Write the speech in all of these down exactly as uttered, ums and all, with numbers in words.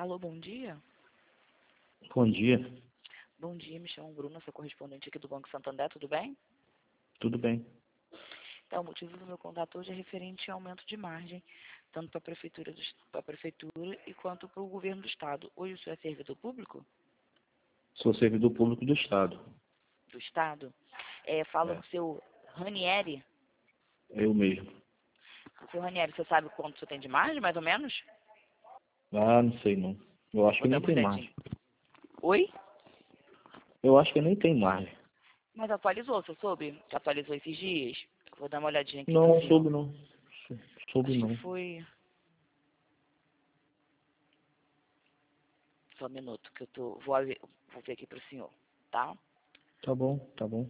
Alô, bom dia. Bom dia, Bom dia, me chamo Bruna, sou correspondente aqui do Banco Santander, tudo bem? tudo bem? Então, o motivo do meu contato hoje é referente ao aumento de margem, tanto para a prefeitura, do, para a prefeitura e quanto para o governo do estado. Hoje o senhor é servidor público Sou servidor público do Estado. do estado? É, fala É, com o seu Ranieri. eu mesmo. Seu Ranieri, você sabe quanto o senhor tem de margem, mais ou menos? Ah, não sei não. Eu acho Vou que dar nem uma tem olhadinha. margem. Oi? Eu acho que nem tem margem. Mas atualizou, você soube? Que atualizou esses dias? Vou dar uma olhadinha aqui pro Não, seu. soube não. Sou- Soube Acho que não. foi... Só um minuto, que eu tô... Vou ver, vou ver aqui pro senhor, tá? Tá bom, tá bom.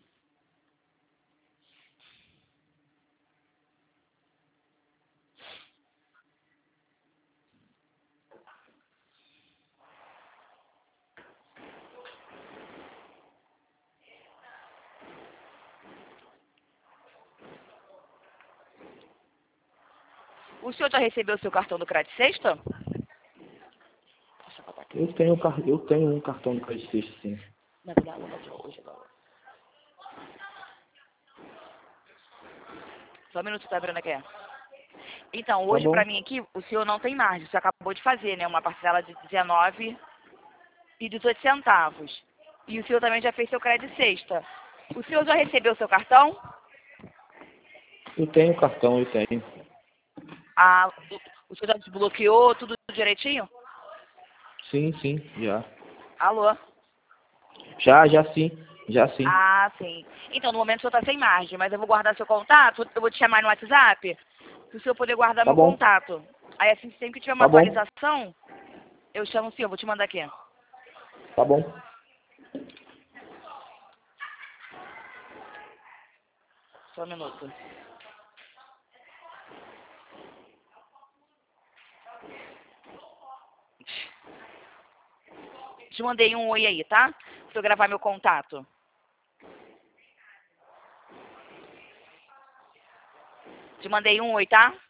O senhor já recebeu o seu cartão do Crédito Sexta? Deixa eu botar aqui. Eu tenho, car- eu tenho um cartão de crédito, sim. Não, não, não, não, hoje agora. Só um minuto, tá abrindo aqui. Então, Tá hoje bom, pra mim aqui, o senhor não tem margem. O senhor acabou de fazer, né? Uma parcela de dezenove e dezoito centavos. E o senhor também já fez seu crédito sexta. O senhor já recebeu o seu cartão? eu tenho cartão, eu tenho. Ah, o, o senhor já desbloqueou tudo direitinho? Sim, sim, já. Alô? Já, já sim, já sim. Ah, sim. Então, no momento o senhor tá sem margem, mas eu vou guardar seu contato, eu vou te chamar no WhatsApp, para o senhor poder guardar Tá meu bom, contato. Aí assim, sempre que tiver uma tá bom, atualização, eu chamo o senhor, vou te mandar aqui. tá bom. Só um minuto. Te mandei um oi aí, tá? Pra eu gravar meu contato. Te mandei um oi, tá?